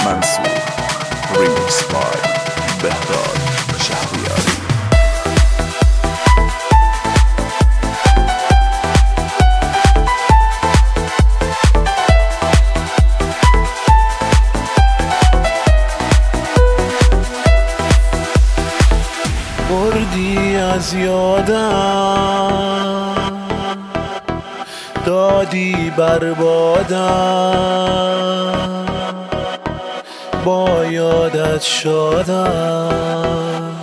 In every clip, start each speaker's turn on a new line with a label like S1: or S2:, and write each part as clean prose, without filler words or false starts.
S1: منصور ریمیکس بای بهراد شهریاری.
S2: بردی از یادم، دادی بربادم، با یادت شادم،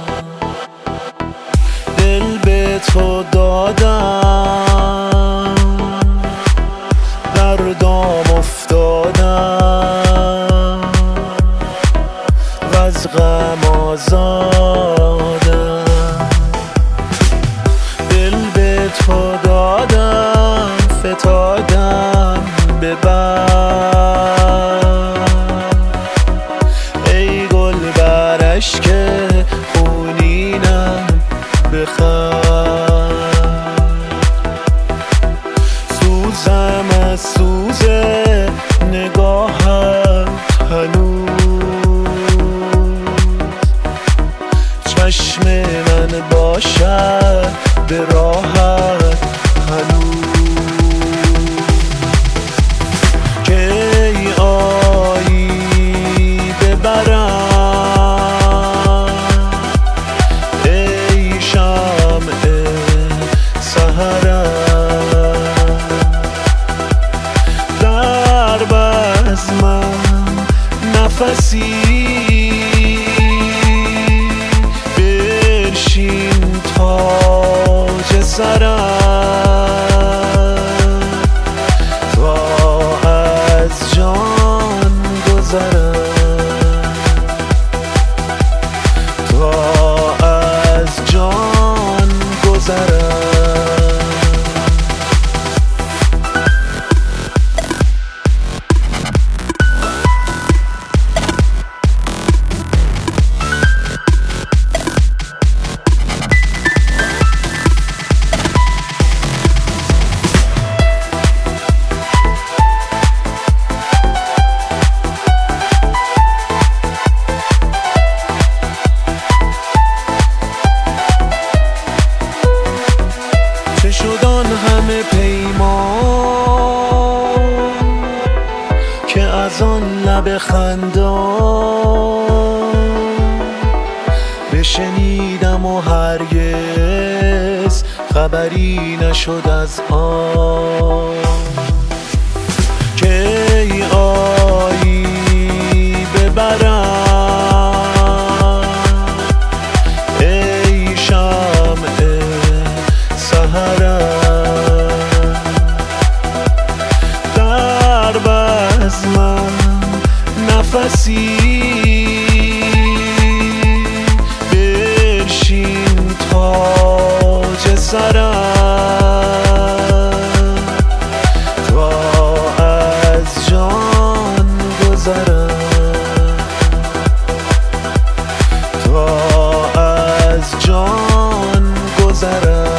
S2: دل به تو دادم، در دام افتادم و از غم آزادم. دل به تو دادم، فتادم به بر، ای گل بر اشک خونینم بخند. سوزم از سوز نگاهت هنوز، چشم من باشد به راحت هنوز. کی آیی ببرم ای شمع سحرم، در بزمم نفسی برشین تاج سرم، تا از جان گذرم، تا از جان گذرم. شدان همه پیمان که از آن لب خندان بشنیدم و هرگز خبری نشد از آن. کی آیی ببرم ای شمع سحرم، در بزمم نفسی برشین تاج سرم، تا از جان گذرم، تا از جان گذرم.